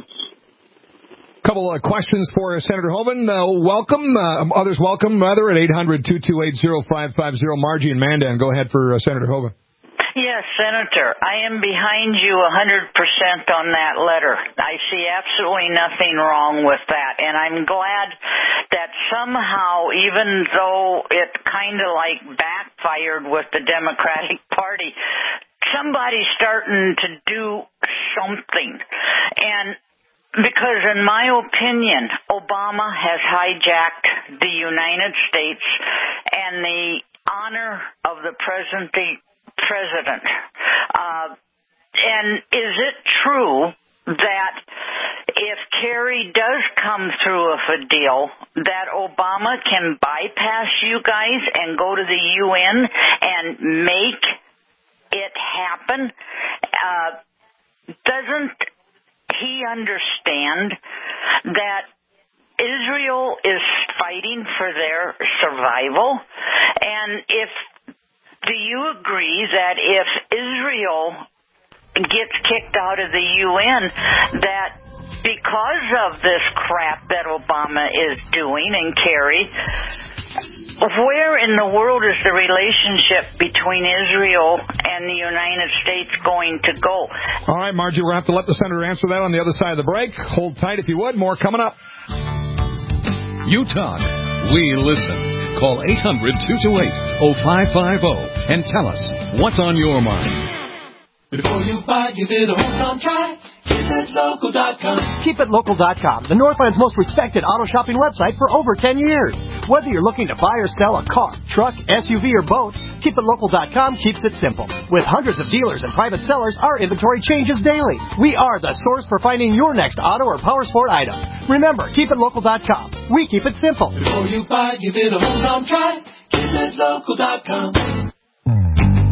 S2: A couple of questions for Senator Hoeven. Uh, welcome. Uh, others welcome, rather, at eight hundred, two two eight, oh five five oh. Margie and Mandan, go ahead for uh, Senator Hoeven.
S16: Yes, Senator, I am behind you one hundred percent on that letter. I see absolutely nothing wrong with that, and I'm glad that somehow, even though it kind of like backfired with the Democratic Party, somebody's starting to do something. And because in my opinion, Obama has hijacked the United States and the honor of the present day president. Uh, and is it true that if Kerry does come through with a deal, that Obama can bypass you guys and go to the U N and make it happen? Uh, doesn't he understand that Israel is fighting for their survival? And if do you agree that if Israel gets kicked out of the U N, that because of this crap that Obama is doing and Kerry, where in the world is the relationship between Israel and the United States going to go?
S2: All right, Margie, we're going to have to let the Senator answer that on the other side of the break. Hold tight if you would. More coming up.
S4: You talk. We listen. Call eight hundred, two two eight, oh five five oh and tell us what's on your mind.
S17: Before you buy, give it a home try. Keep it local dot com.
S18: Keep it local dot com, the Northland's most respected auto shopping website for over ten years. Whether you're looking to buy or sell a car, truck, S U V, or boat, Keep It Local dot com keeps it simple. With hundreds of dealers and private sellers, our inventory changes daily. We are the source for finding your next auto or power sport item. Remember, Keep It Local dot com. We keep it simple.
S17: Before you buy, give it a home try. Keep it local dot com.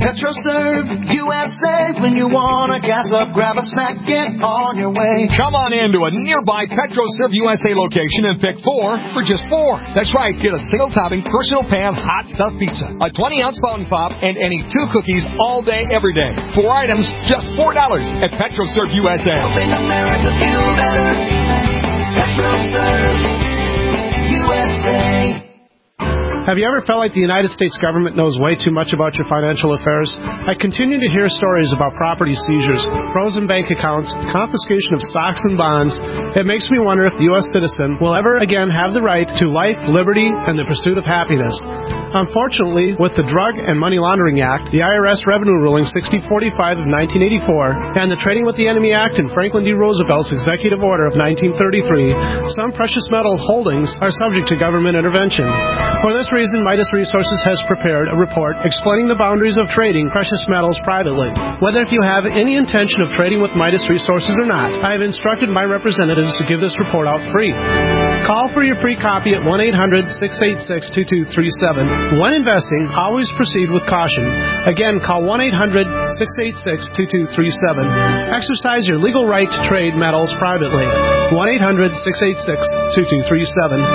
S17: PetroServe U S A. When you want to gas up, grab a snack, get on your way.
S2: Come on in to a nearby PetroServe U S A location and pick four for just four. That's right. Get a single topping, personal pan, hot stuffed pizza, a twenty ounce fountain pop, and any two cookies all day, every day. Four items, just four dollars at PetroServe U S A.
S17: Helping America feel better. PetroServe U S A.
S19: Have you ever felt like the United States government knows way too much about your financial affairs? I continue to hear stories about property seizures, frozen bank accounts, confiscation of stocks and bonds. It makes me wonder if the U S citizen will ever again have the right to life, liberty, and the pursuit of happiness. Unfortunately, with the Drug and Money Laundering Act, the I R S Revenue Ruling sixty forty-five of nineteen eighty-four, and the Trading with the Enemy Act and Franklin D. Roosevelt's Executive Order of nineteen thirty-three, some precious metal holdings are subject to government intervention. For this reason, Midas Resources has prepared a report explaining the boundaries of trading precious metals privately. Whether if you have any intention of trading with Midas Resources or not, I have instructed my representatives to give this report out free. Call for your free copy at one eight hundred, six eight six, two two three seven. When investing, always proceed with caution. Again, call one eight hundred, six eight six, two two three seven. Exercise your legal right to trade metals privately. one eight hundred, six eight six, two two three seven.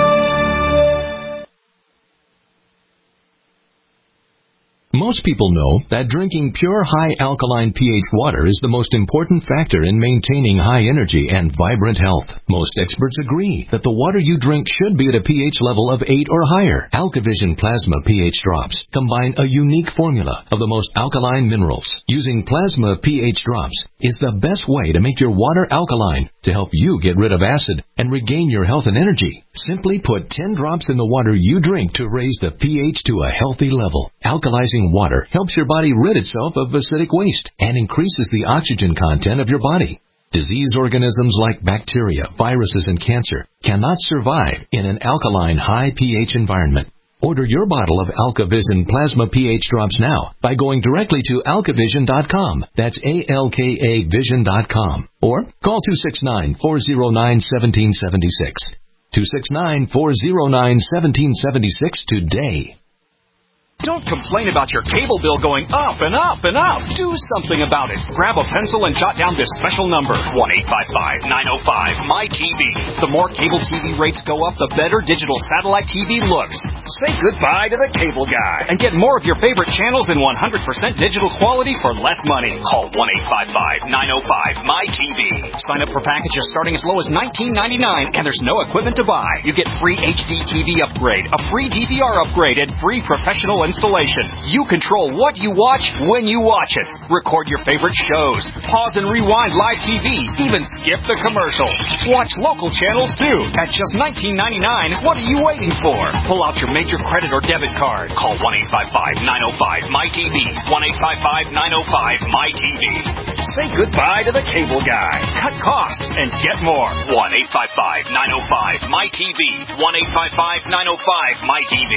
S20: Most people know that drinking pure high alkaline pH water is the most important factor in maintaining high energy and vibrant health. Most experts agree that the water you drink should be at a pH level of eight or higher. AlkaVision Plasma pH drops combine a unique formula of the most alkaline minerals. Using Plasma pH drops is the best way to make your water alkaline to help you get rid of acid and regain your health and energy. Simply put ten drops in the water you drink to raise the pH to a healthy level. Alkalizing water helps your body rid itself of acidic waste and increases the oxygen content of your body. Disease organisms like bacteria, viruses, and cancer cannot survive in an alkaline high pH environment. Order your bottle of AlkaVision Plasma pH drops now by going directly to alkavision dot com. That's A L K A vision dot com. Or call two six nine, four zero nine, one seven seven six. two six nine, four zero nine, one seven seven six today.
S21: Don't complain about your cable bill going up and up and up. Do something about it. Grab a pencil and jot down this special number, one eight five five, nine oh five, M Y T V. The more cable T V rates go up, the better digital satellite T V looks. Say goodbye to the cable guy and get more of your favorite channels in one hundred percent digital quality for less money. Call one eight five five, nine oh five, M Y T V. Sign up for packages starting as low as nineteen ninety-nine, and there's no equipment to buy. You get free H D T V upgrade, a free D V R upgrade, and free professional installation. You control what you watch when you watch it. Record your favorite shows. Pause and rewind live T V. Even skip the commercials. Watch local channels too. At just nineteen ninety-nine, what are you waiting for? Pull out your major credit or debit card. Call one eight five five, nine oh five, M Y T V. one eight five five, nine oh five, M Y T V. Say goodbye to the cable guy. Cut costs and get more. one eight five five, nine oh five, M Y T V. one eight five five, nine oh five, M Y T V.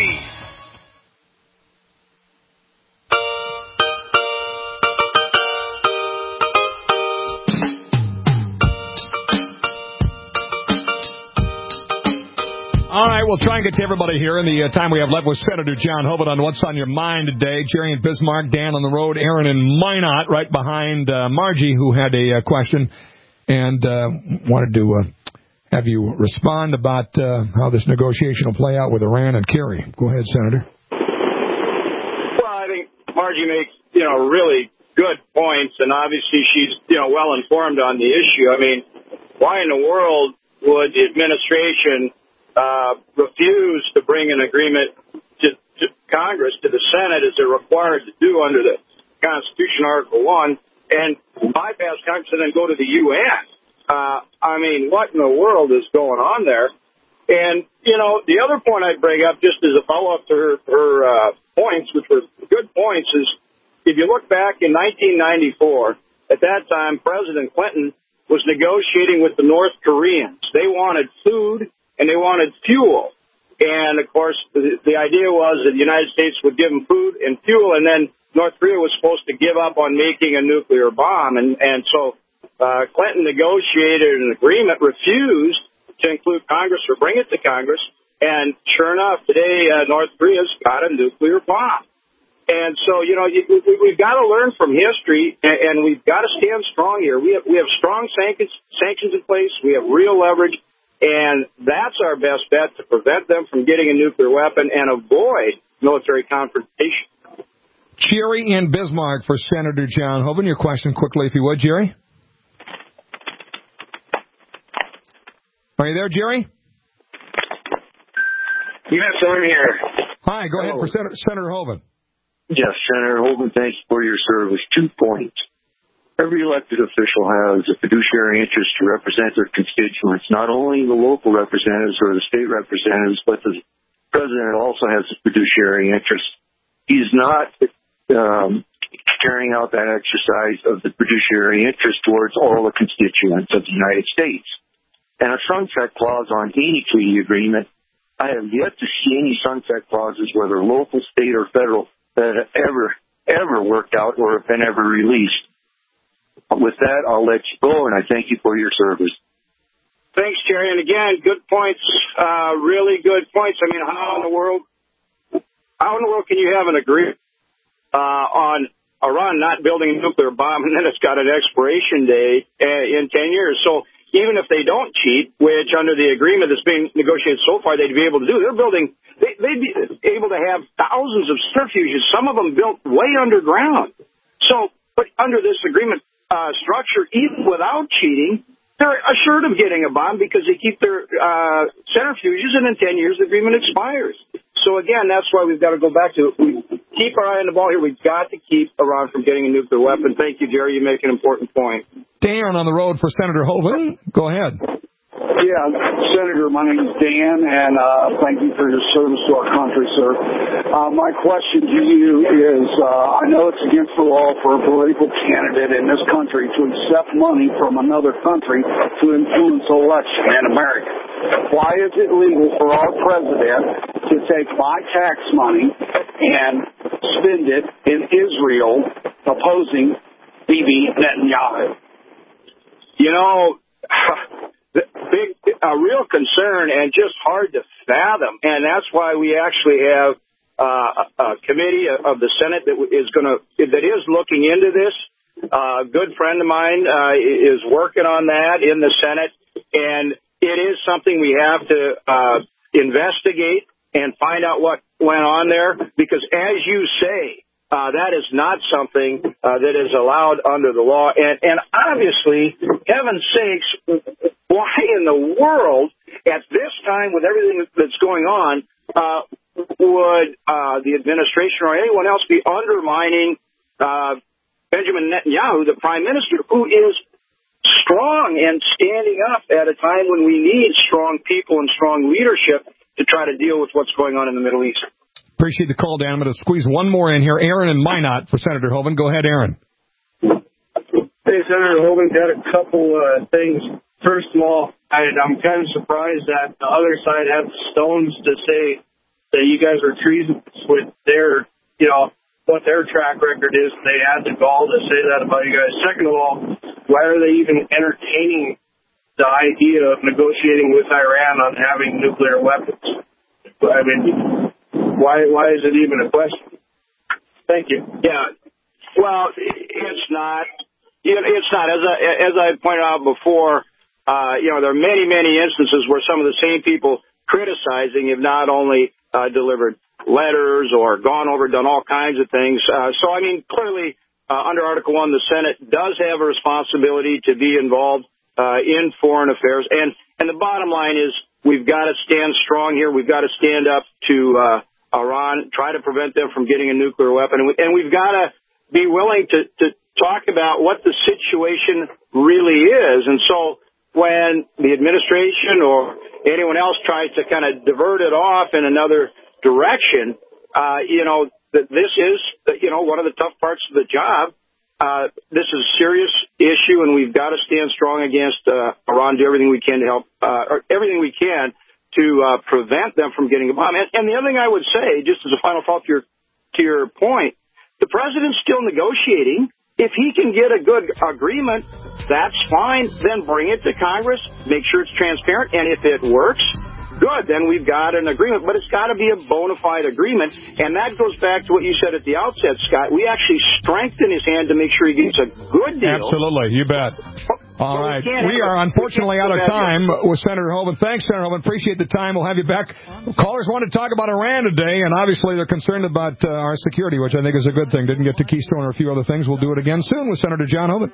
S2: All right, we'll try and get to everybody here in the uh, time we have left with Senator John Hoeven on what's on your mind today. Jerry in Bismarck, Dan on the road, Aaron in Minot, right behind uh, Margie, who had a uh, question and uh, wanted to uh, have you respond about uh, how this negotiation will play out with Iran and Kerry. Go ahead, Senator.
S15: Well, I think Margie makes, you know, really good points, and obviously she's, you know, well informed on the issue. I mean, why in the world would the administration Uh, refuse to bring an agreement to, to Congress, to the Senate, as they're required to do under the Constitution, Article one, and bypass Congress and then go to the U N? Uh, I mean, what in the world is going on there? And, you know, the other point I'd bring up, just as a follow-up to her, her uh, points, which were good points, is if you look back in nineteen ninety-four, at that time, President Clinton was negotiating with the North Koreans. They wanted food and they wanted fuel. And, of course, the, the idea was that the United States would give them food and fuel, and then North Korea was supposed to give up on making a nuclear bomb. And, and so uh, Clinton negotiated an agreement, refused to include Congress or bring it to Congress, and sure enough, today uh, North Korea's got a nuclear bomb. And so, you know, you, we, we've got to learn from history, and, and we've got to stand strong here. We have, we have strong sanctions, sanctions in place. We have real leverage, and that's our best bet to prevent them from getting a nuclear weapon and avoid military confrontation.
S2: Jerry in Bismarck for Senator John Hoeven. Your question quickly, if you would, Jerry. Are you there, Jerry?
S1: Yes, I'm here.
S2: Hi, go ahead for Senator, Senator Hoeven.
S1: Yes, Senator Hoeven, thanks for your service. Two points. Every elected official has a fiduciary interest to represent their constituents, not only the local representatives or the state representatives, but the president also has a fiduciary interest. He's not um, carrying out that exercise of the fiduciary interest towards all the constituents of the United States. And a sunset clause on any treaty agreement, I have yet to see any sunset clauses, whether local, state, or federal, that have ever, ever worked out or have been ever released. With that, I'll let you go, and I thank you for your service.
S15: Thanks, Jerry. And again, good points, uh, really good points. I mean, how in the world, how in the world can you have an agreement uh, on Iran not building a nuclear bomb, and then it's got an expiration date in ten years? So even if they don't cheat, which under the agreement that's being negotiated so far they'd be able to do, they're building, they, they'd be able to have thousands of centrifuges, some of them built way underground. So, but under this agreement uh, structure, even without cheating, they're assured of getting a bomb because they keep their uh, centrifuges, and in ten years the agreement expires. So again, that's why we've got to go back to it. We keep our eye on the ball here. We've got to keep Iran from getting a nuclear weapon. Thank you, Jerry. You make an important point.
S2: Dan on the road for Senator Hoeven. Go ahead.
S22: Yeah, Senator, my name is Dan, and uh, thank you for your service to our country, sir. Uh, my question to you is, uh, I know it's against the law for a political candidate in this country to accept money from another country to influence an election in America. Why is it legal for our president to take my tax money and spend it in Israel opposing Bibi Netanyahu?
S15: You know, the big, a real concern and just hard to fathom, and that's why we actually have uh, a committee of the Senate that is going to that is looking into this. Uh, a good friend of mine uh, is working on that in the Senate, and it is something we have to uh, investigate and find out what went on there, because as you say, Uh, that is not something uh, that is allowed under the law. And, and obviously, heaven's sakes, why in the world, at this time with everything that's going on, uh, would uh, the administration or anyone else be undermining uh, Benjamin Netanyahu, the prime minister, who is strong and standing up at a time when we need strong people and strong leadership to try to deal with what's going on in the Middle East?
S2: Appreciate the call, Dan. I'm going to squeeze one more in here. Aaron and Minot for Senator Hoeven. Go ahead, Aaron.
S23: Hey, Senator Hoeven, got a couple uh, things. First of all, I, I'm kind of surprised that the other side had the stones to say that you guys were treasonous with their, you know, what their track record is. They had the gall to say that about you guys. Second of all, why are they even entertaining the idea of negotiating with Iran on having nuclear weapons? I mean, Why why is it even a question? Thank you.
S15: Yeah. Well, it's not. It's not. As I, as I pointed out before, uh, you know, there are many, many instances where some of the same people criticizing have not only uh, delivered letters or gone over, done all kinds of things. Uh, so, I mean, clearly, uh, under Article one, the Senate does have a responsibility to be involved uh, in foreign affairs. And, and the bottom line is we've got to stand strong here. We've got to stand up to uh Iran, try to prevent them from getting a nuclear weapon. And, we, and we've got to be willing to, to talk about what the situation really is. And so when the administration or anyone else tries to kind of divert it off in another direction, uh, you know, that this is, you know, one of the tough parts of the job. Uh, this is a serious issue, and we've got to stand strong against uh, Iran, do everything we can to help, uh, or everything we can to uh, prevent them from getting a bomb. And, and the other thing I would say, just as a final thought to your, to your point, the president's still negotiating. If he can get a good agreement, that's fine. Then bring it to Congress, make sure it's transparent, and if it works, good. Then we've got an agreement, but it's got to be a bona fide agreement. And that goes back to what you said at the outset, Scott. We actually strengthen his hand to make sure he gets a good deal.
S2: Absolutely, you bet. All
S15: well,
S2: right.
S15: We,
S2: we are unfortunately out of time with Senator Hoeven. Thanks, Senator Hoeven. Appreciate the time. We'll have you back. Callers want to talk about Iran today, and obviously they're concerned about uh, our security, which I think is a good thing. Didn't get to Keystone or a few other things. We'll do it again soon with Senator John Hoeven.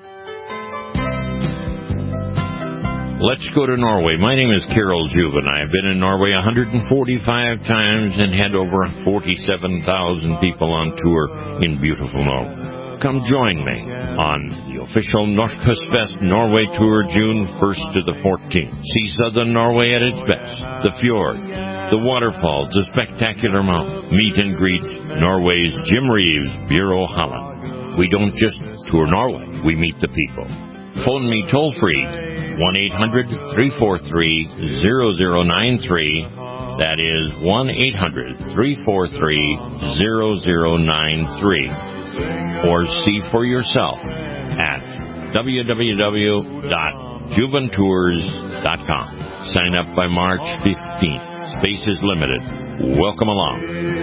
S5: Let's go to Norway. My name is Carol Juven. I've been in Norway one hundred forty-five times and had over forty-seven thousand people on tour in beautiful Norway. Come join me on the official Norskøstfest Norway Tour June first to the fourteenth. See southern Norway at its best. The fjord, the waterfalls, the spectacular mountains. Meet and greet Norway's Jim Reeves, Bureau Holland. We don't just tour Norway, we meet the people. Phone me toll free, one eight hundred, three four three, zero zero nine three. That is one eight hundred, three four three, zero zero nine three. Or see for yourself at w w w dot juven tours dot com. Sign up by March fifteenth. Space is limited. Welcome along.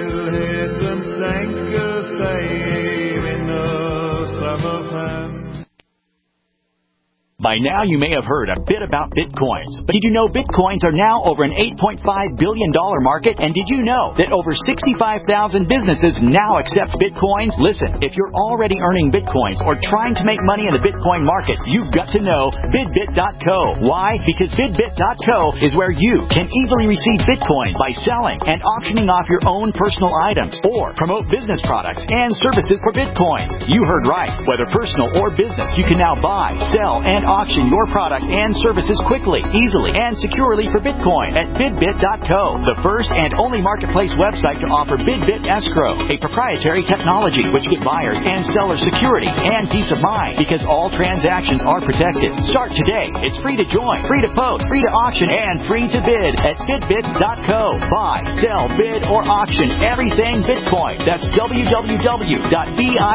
S21: By now, you may have heard a bit about Bitcoins. But did you know Bitcoins are now over an eight point five billion dollars market? And did you know that over sixty-five thousand businesses now accept Bitcoins? Listen, if you're already earning Bitcoins or trying to make money in the Bitcoin market, you've got to know Bidbit dot co. Why? Because Bidbit dot co is where you can easily receive Bitcoin by selling and auctioning off your own personal items or promote business products and services for Bitcoins. You heard right. Whether personal or business, you can now buy, sell, and auction your product and services quickly, easily, and securely for Bitcoin at Bidbit dot co, the first and only marketplace website to offer Bidbit Escrow, a proprietary technology which gives buyers and sellers security and peace of mind because all transactions are protected. Start today. It's free to join, free to post, free to auction, and free to bid at Bidbit dot co. Buy, sell, bid, or auction everything Bitcoin. That's w w w dot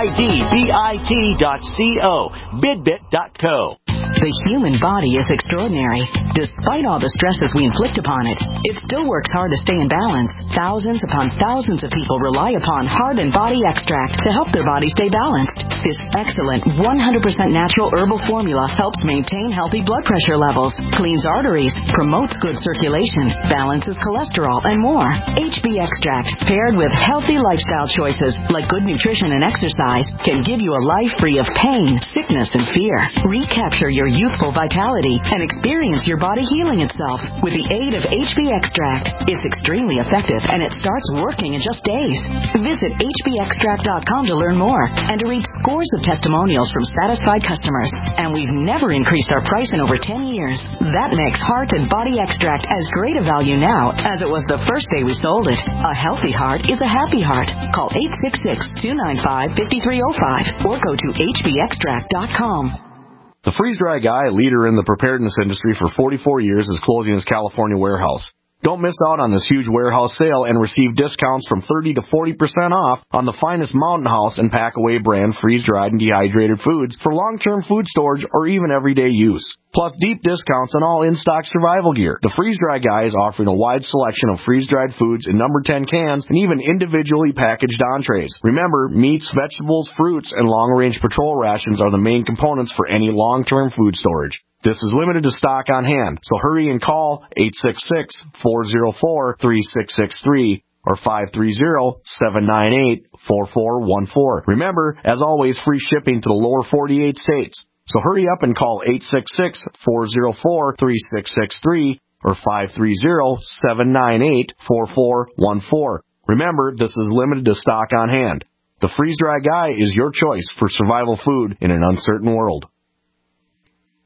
S21: bidbit dot co. Bidbit dot co.
S6: The human body is extraordinary. Despite all the stresses we inflict upon it, it still works hard to stay in balance. Thousands upon thousands of people rely upon Heart and Body Extract to help their body stay balanced. This excellent one hundred percent natural herbal formula helps maintain healthy blood pressure levels, cleans arteries, promotes good circulation, balances cholesterol, and more. H B Extract, paired with healthy lifestyle choices like good nutrition and exercise, can give you a life free of pain, sickness, and fear. Recapture your youthful vitality and experience your body healing itself with the aid of H B Extract. It's extremely effective and it starts working in just days. Visit H B extract dot com to learn more and to read scores of testimonials from satisfied customers. And we've never increased our price in over ten years. That makes Heart and Body Extract as great a value now as it was the first day we sold it. A healthy heart is a happy heart. Call eight six six, two nine five, five three zero five or go to H B extract dot com.
S7: The Freeze-Dry Guy, a leader in the preparedness industry for forty-four years, is closing his California warehouse. Don't miss out on this huge warehouse sale and receive discounts from thirty to forty percent off on the finest Mountain House and Packaway brand freeze-dried and dehydrated foods for long-term food storage or even everyday use. Plus deep discounts on all in-stock survival gear. The Freeze-Dry Guy is offering a wide selection of freeze-dried foods in number ten cans and even individually packaged entrees. Remember, meats, vegetables, fruits, and long-range patrol rations are the main components for any long-term food storage. This is limited to stock on hand, so hurry and call eight six six, four zero four, three six six three or five three zero, seven nine eight, four four one four. Remember, as always, free shipping to the lower forty-eight states. So hurry up and call eight six six, four zero four, three six six three or five three zero, seven nine eight, four four one four. Remember, this is limited to stock on hand. The Freeze-Dry Guy is your choice for survival food in an uncertain world.